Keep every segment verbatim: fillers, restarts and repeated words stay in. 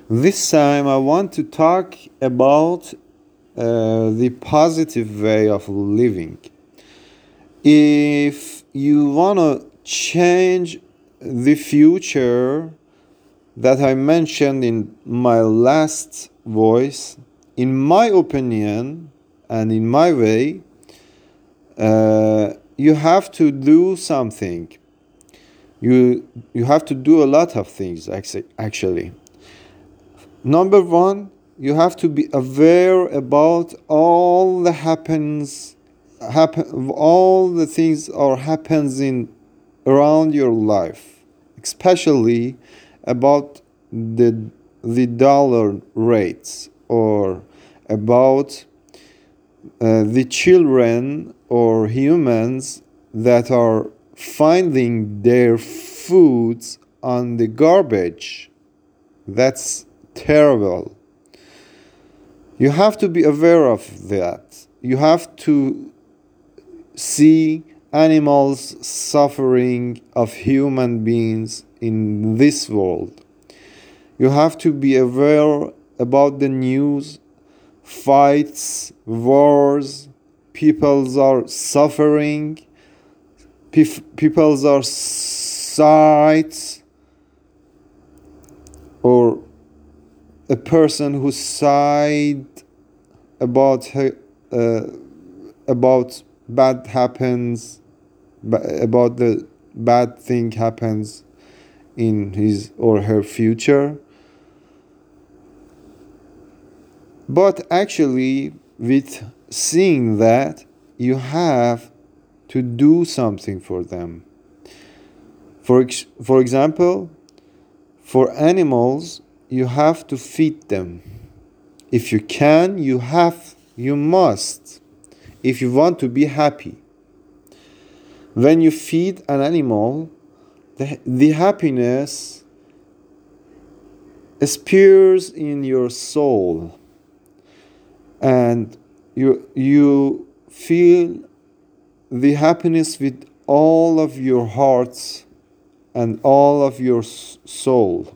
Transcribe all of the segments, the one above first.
This time I want to talk about uh, the positive way of living. If you want to change the future that I mentioned in my last voice, in my opinion and in my way, uh, you have to do something. You you have to do a lot of things actually. Number one, you have to be aware about all the happens happen all the things or happens in around your life, especially about the the dollar rates or about uh, the children or humans that are finding their foods on the garbage. That's terrible. You have to be aware of that. You have to see animals suffering of human beings in this world. You have to be aware about the news, fights, wars, peoples are suffering, peoples are sides, or a person who sighed about her, uh, about bad happens, about the bad thing happens in his or her future. But actually, with seeing that, you have to do something for them. For ex- for example, for animals, you have to feed them. If you can, you have, you must, if you want to be happy. When you feed an animal, the, the happiness appears in your soul, and you you feel the happiness with all of your heart and all of your soul.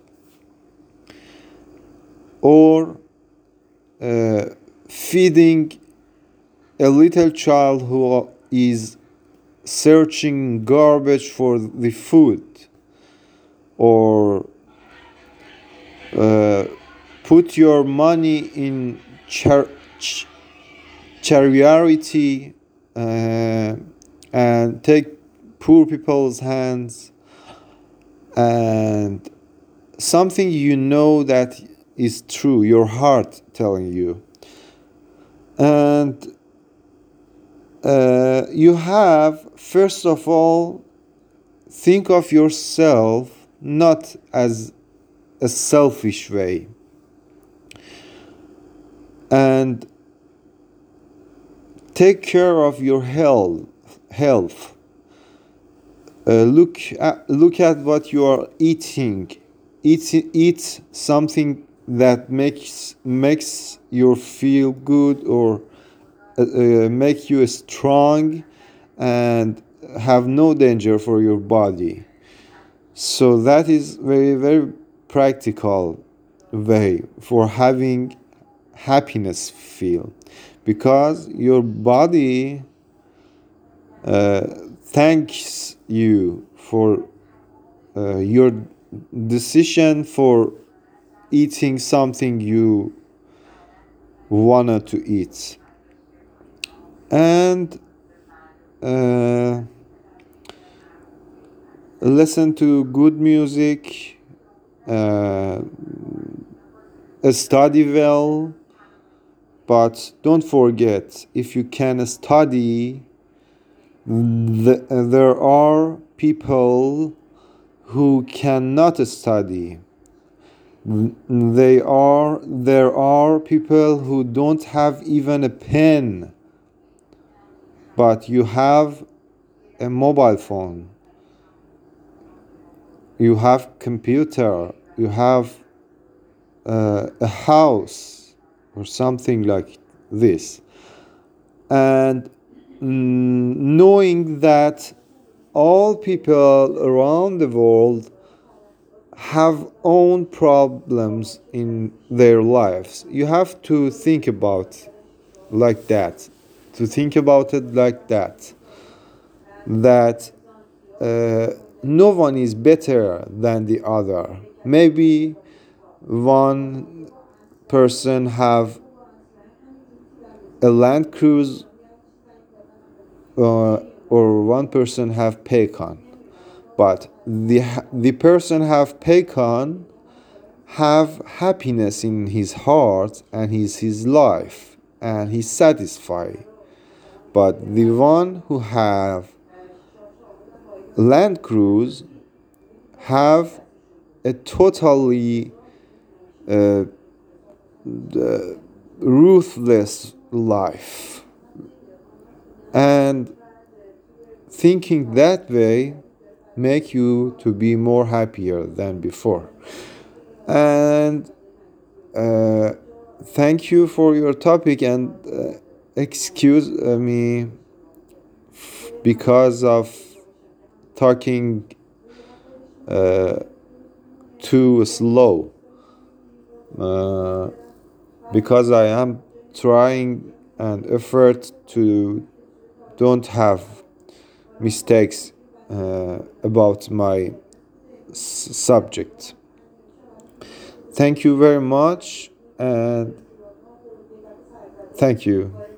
Or uh, feeding a little child who is searching garbage for the food, or uh, put your money in char- ch- charity uh, and take poor people's hands, and something you know that is true, your heart telling you. And uh, you have, first of all, think of yourself not as a selfish way, and take care of your health. Health. Uh, look at look at what you are eating. Eat eat something that makes makes you feel good, or uh, uh, make you strong and have no danger for your body. So that is very very practical way for having happiness feel, because your body uh, thanks you for uh, your decision for eating something you wanted to eat. And uh, listen to good music, uh, study well, but don't forget, if you can study, the, there are people who cannot study. They are there are people who don't have even a pen, but you have a mobile phone, you have computer, you have uh, a house or something like this. And mm, knowing that all people around the world have own problems in their lives. You have to think about like that, to think about it like that, that uh, no one is better than the other. Maybe one person have a Land Cruise, uh, or one person have Paycon, but the the person have Paycon have happiness in his heart and his his life, and he's satisfied. But the one who have Land Cruise have a totally uh, ruthless life. And thinking that way make you to be more happier than before. And uh, thank you for your topic, and uh, excuse uh, me because of talking uh, too slow, uh, because I am trying and effort to don't have mistakes uh, about my s- subject. Thank you very much, and thank you.